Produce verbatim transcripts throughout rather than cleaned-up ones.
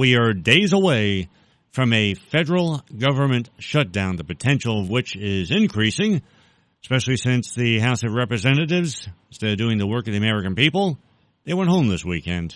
We are days away from a federal government shutdown, the potential of which is increasing, especially since the House of Representatives, instead of doing the work of the American people, they went home this weekend.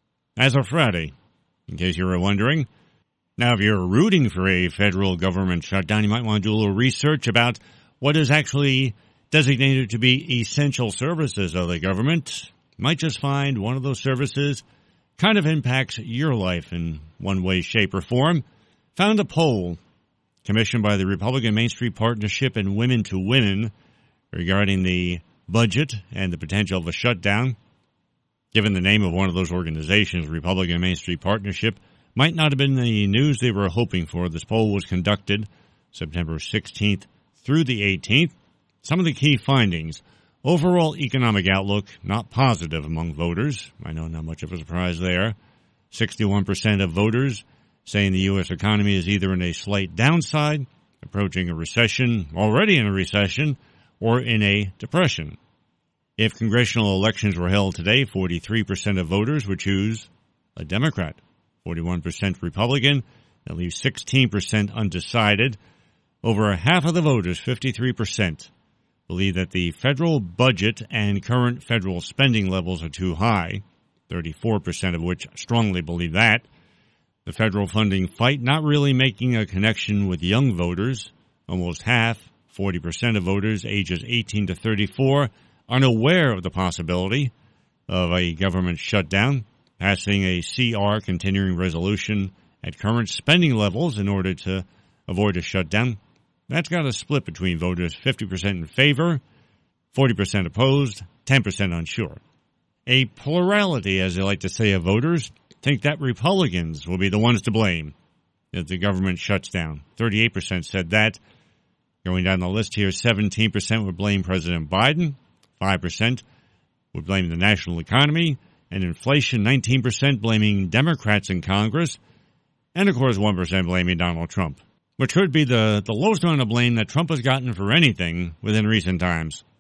As of Friday, in case you were wondering. Now, if you're rooting for a federal government shutdown, you might want to do a little research about what is actually designated to be essential services of the government. You might just find one of those services kind of impacts your life in one way, shape, or form. Found a poll commissioned by the Republican Main Street Partnership and Women to Women regarding the budget and the potential of a shutdown. Given the name of one of those organizations, Republican Main Street Partnership, might not have been the news they were hoping for. This poll was conducted September sixteenth through the eighteenth. Some of the key findings. Overall economic outlook, not positive among voters. I know not much of a surprise there. sixty-one percent of voters saying the U S economy is either in a slight downside, approaching a recession, already in a recession, or in a depression. If congressional elections were held today, forty-three percent of voters would choose a Democrat, forty-one percent Republican, that leaves sixteen percent undecided. Over half of the voters, fifty-three percent, believe that the federal budget and current federal spending levels are too high, thirty-four percent of which strongly believe that. The federal funding fight not really making a connection with young voters. Almost half, forty percent of voters ages eighteen to thirty-four, unaware of the possibility of a government shutdown, passing a C R, continuing resolution, at current spending levels in order to avoid a shutdown. That's got a split between voters, fifty percent in favor, forty percent opposed, ten percent unsure. A plurality, as they like to say, of voters think that Republicans will be the ones to blame if the government shuts down. thirty-eight percent said that. Going down the list here, seventeen percent would blame President Biden, five percent would blame the national economy, and inflation, nineteen percent blaming Democrats in Congress, and of course one percent blaming Donald Trump, which could be the, the lowest amount of blame that Trump has gotten for anything within recent times.